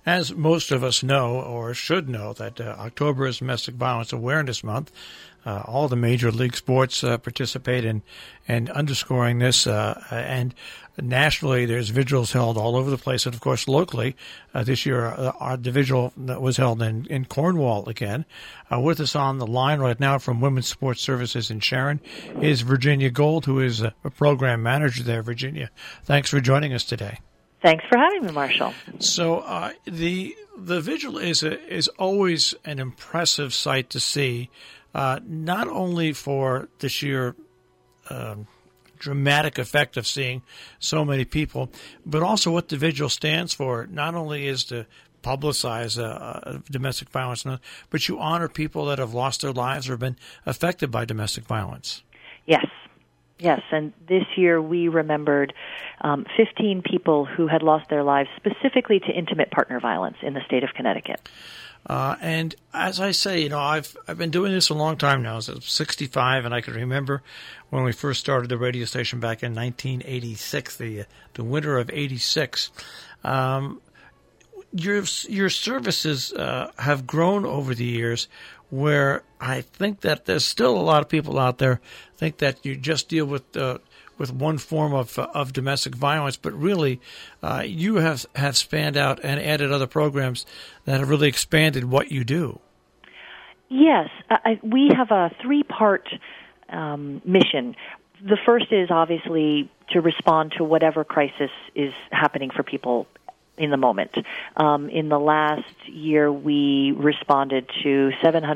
As most of us know, or should know, that October is Domestic Violence Awareness Month. All the major league sports participate in and underscoring this. And nationally, there's vigils held all over the place. And, of course, locally, this year, the vigil that was held in Cornwall again. With us on the line right now from Women's Sports Services in Sharon is Virginia Gold, who is a program manager there. Virginia, thanks for joining us today. Thanks for having me, Marshall. So the vigil is always an impressive sight to see, not only for the sheer dramatic effect of seeing so many people, but also what the vigil stands for. Not only is to publicize domestic violence, but you honor people that have lost their lives or been affected by domestic violence. Yes, and this year we remembered 15 people who had lost their lives specifically to intimate partner violence in the state of Connecticut. And as I say, I've been doing this a long time now. So I'm 65, and I can remember when we first started the radio station back in 1986, the winter of '86. Your services have grown over the years, where I think that there's still a lot of people out there think that you just deal with one form of domestic violence, but really you have spanned out and added other programs that have really expanded what you do. Yes, we have a three-part mission. The first is obviously to respond to whatever crisis is happening for people in the moment. In the last year, we responded to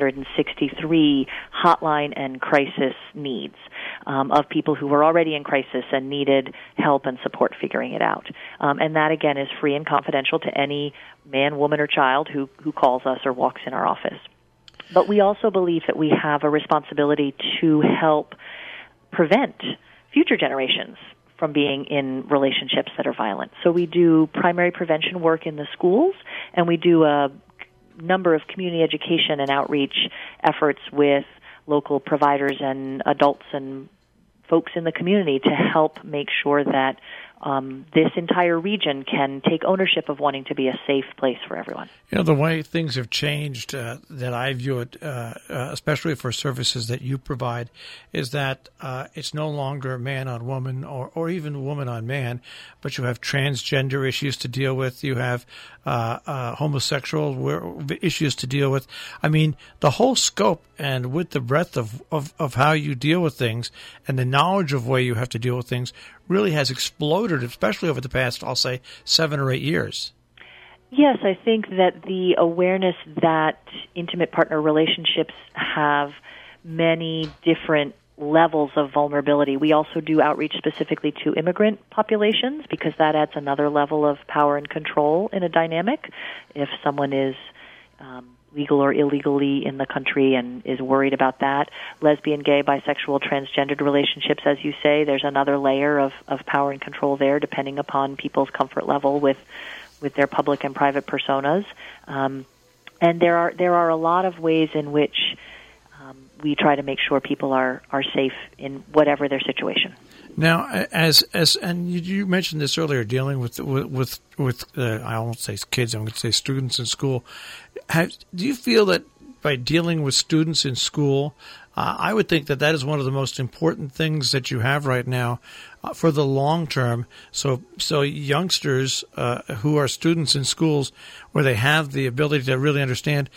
763 hotline and crisis needs of people who were already in crisis and needed help and support figuring it out. And that, again, is free and confidential to any man, woman, or child who calls us or walks in our office. But we also believe that we have a responsibility to help prevent future generations from being in relationships that are violent. So we do primary prevention work in the schools, and we do a number of community education and outreach efforts with local providers and adults and folks in the community to help make sure that this entire region can take ownership of wanting to be a safe place for everyone. The way things have changed that I view it, especially for services that you provide, is that it's no longer man on woman or even woman on man, but you have transgender issues to deal with. You have homosexual issues to deal with. I mean, the whole scope and with the breadth of how you deal with things and the knowledge of way you have to deal with things really has exploded, especially over the past, I'll say, 7 or 8 years. Yes, I think that the awareness that intimate partner relationships have many different levels of vulnerability. We also do outreach specifically to immigrant populations because that adds another level of power and control in a dynamic. If someone is legal or illegally in the country and is worried about that. Lesbian, gay, bisexual, transgendered relationships, as you say, there's another layer of power and control there depending upon people's comfort level with their public and private personas. And there are a lot of ways in which we try to make sure people are safe in whatever their situation. Now, and you mentioned this earlier, dealing with I won't say kids, I'm going to say students in school. Do you feel that by dealing with students in school, I would think that is one of the most important things that you have right now for the long term. So youngsters who are students in schools, where they have the ability to really understand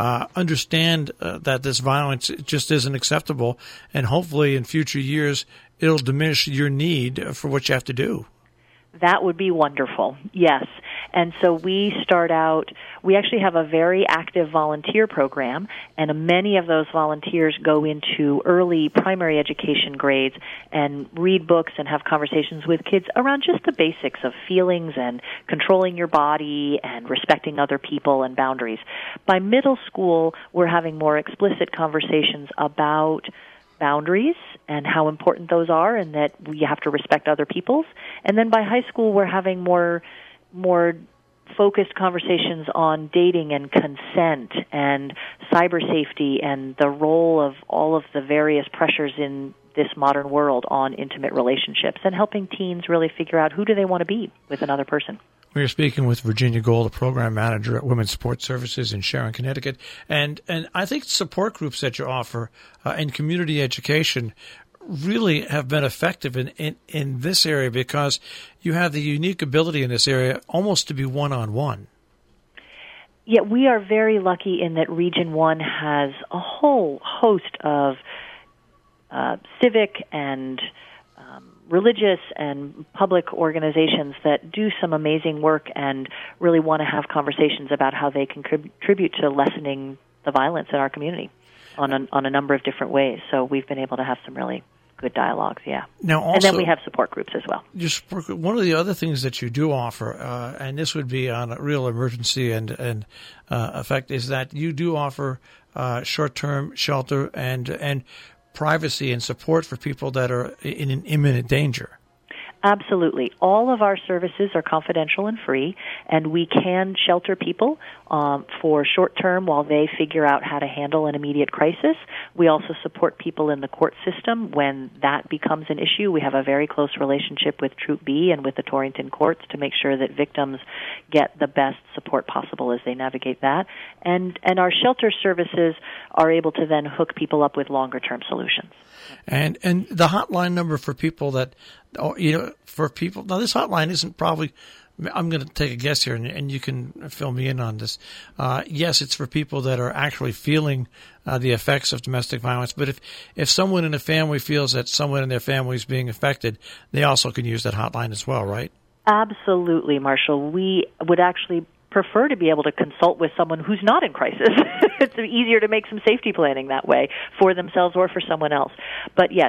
that this violence just isn't acceptable, and hopefully in future years it'll diminish your need for what you have to do. That would be wonderful, yes. And so we actually have a very active volunteer program, and many of those volunteers go into early primary education grades and read books and have conversations with kids around just the basics of feelings and controlling your body and respecting other people and boundaries. By middle school, we're having more explicit conversations about boundaries and how important those are and that we have to respect other people's. And then by high school, we're having more focused conversations on dating and consent and cyber safety and the role of all of the various pressures in this modern world on intimate relationships and helping teens really figure out who do they want to be with another person. We are speaking with Virginia Gold, a program manager at Women's Support Services in Sharon, Connecticut. And I think support groups that you offer and community education really have been effective in this area because you have the unique ability in this area almost to be one-on-one. Yeah, we are very lucky in that Region 1 has a whole host of civic and religious and public organizations that do some amazing work and really want to have conversations about how they can contribute to lessening the violence in our community on a number of different ways. So we've been able to have some really good dialogues, yeah. Now also, and then we have support groups as well. One of the other things that you do offer, and this would be on a real emergency and effect, is that you do offer short-term shelter and privacy and support for people that are in an imminent danger. Absolutely. All of our services are confidential and free, and we can shelter people for short term while they figure out how to handle an immediate crisis. We also support people in the court system when that becomes an issue. We have a very close relationship with Troop B and with the Torrington courts to make sure that victims get the best support possible as they navigate that. And our shelter services are able to then hook people up with longer term solutions. And the hotline number for people that, for people, now this hotline isn't probably, I'm going to take a guess here and you can fill me in on this. Yes, it's for people that are actually feeling the effects of domestic violence, but if someone in a family feels that someone in their family is being affected, they also can use that hotline as well, right? Absolutely, Marshall. We would actually prefer to be able to consult with someone who's not in crisis. It's easier to make some safety planning that way for themselves or for someone else. But yes,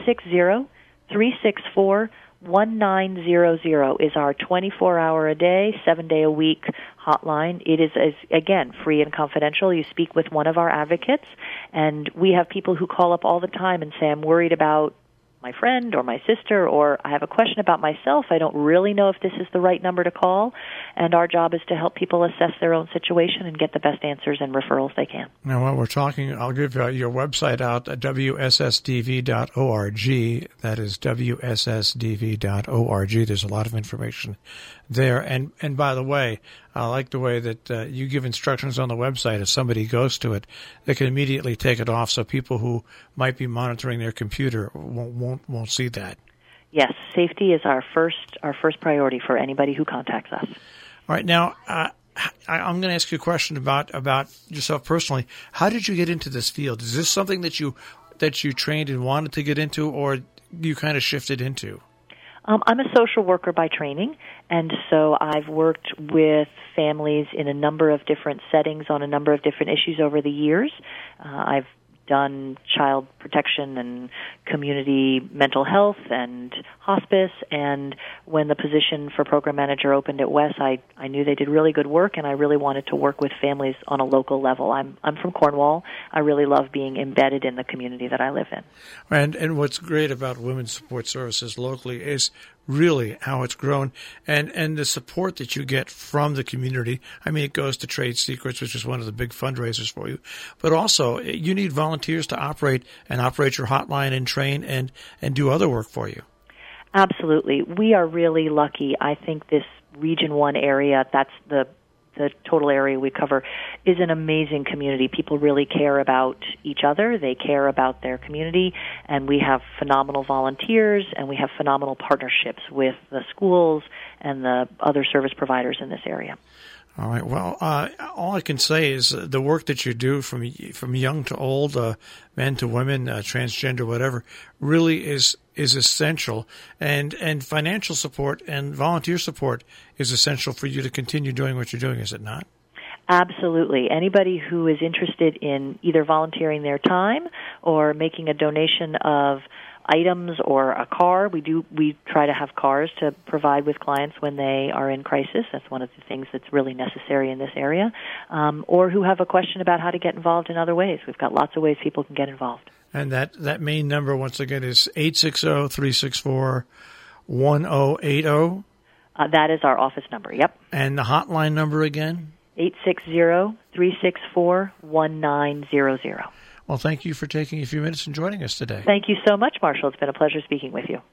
860-364-1900 is our 24-hour-a-day, 7-day-a-week hotline. It is, again, free and confidential. You speak with one of our advocates, and we have people who call up all the time and say, I'm worried about my friend or my sister, or I have a question about myself. I don't really know if this is the right number to call, and our job is to help people assess their own situation and get the best answers and referrals they can. Now, while we're talking, I'll give your website out at wssdv.org. That is wssdv.org. There's a lot of information there. And by the way, I like the way that you give instructions on the website. If somebody goes to it, they can immediately take it off, so people who might be monitoring their computer won't see that. Yes, safety is our first priority for anybody who contacts us. All right, now I'm going to ask you a question about yourself personally. How did you get into this field? Is this something that you trained and wanted to get into, or you kind of shifted into? I'm a social worker by training, and so I've worked with families in a number of different settings on a number of different issues over the years. I've done child protection and community mental health and hospice, and when the position for program manager opened at WES, I knew they did really good work, and I really wanted to work with families on a local level. I'm from Cornwall. I really love being embedded in the community that I live in. And what's great about Women's Support Services locally is really how it's grown and the support that you get from the community. I mean, it goes to Trade Secrets, which is one of the big fundraisers for you, but also you need volunteers to operate your hotline and train and do other work for you. Absolutely. We are really lucky. I think this Region 1 area, that's the total area we cover, is an amazing community. People really care about each other. They care about their community, and we have phenomenal volunteers, and we have phenomenal partnerships with the schools and the other service providers in this area. All right. Well, all I can say is the work that you do from young to old, men to women, transgender, whatever, really is essential. And financial support and volunteer support is essential for you to continue doing what you're doing, is it not? Absolutely. Anybody who is interested in either volunteering their time or making a donation of items or a car. We try to have cars to provide with clients when they are in crisis. That's one of the things that's really necessary in this area. Or who have a question about how to get involved in other ways. We've got lots of ways people can get involved. And that main number, once again, is 860-364-1080? That is our office number, yep. And the hotline number again? 860-364-1900. Well, thank you for taking a few minutes and joining us today. Thank you so much, Marshall. It's been a pleasure speaking with you.